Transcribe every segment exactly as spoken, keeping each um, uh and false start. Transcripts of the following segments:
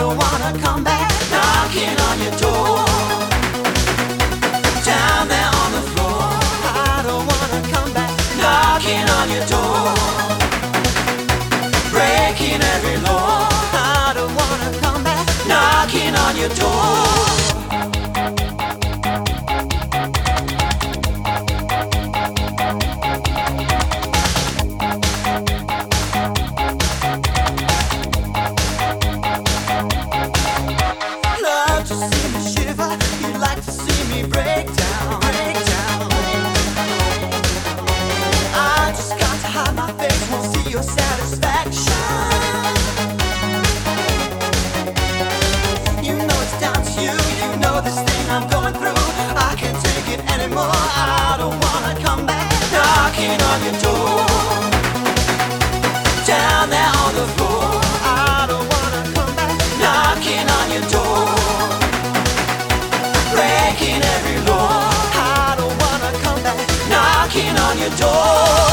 don't wanna come back. Knocking on your door, down there on the floor. I don't wanna come back. Knocking on your door, breaking every law. I don't wanna come back. Knocking on your door. I don't wanna come back. Knocking on your door, down there on the floor. I don't wanna come back. Knocking on your door, breaking every law. I don't wanna come back. Knocking on your door.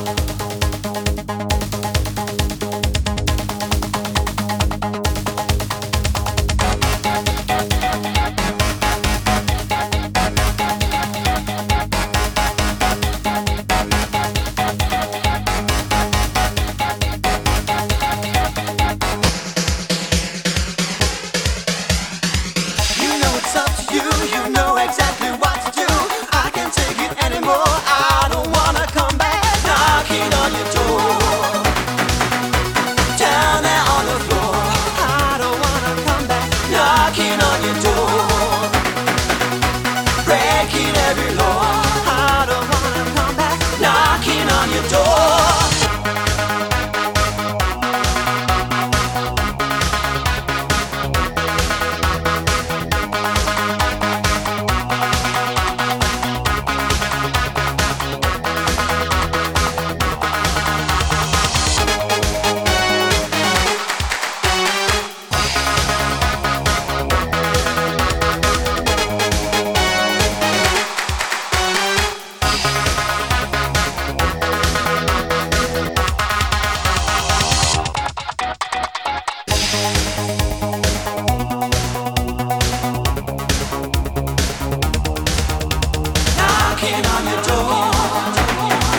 Knocking on your door,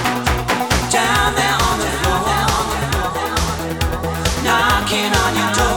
down there on the floor. Knocking on your door.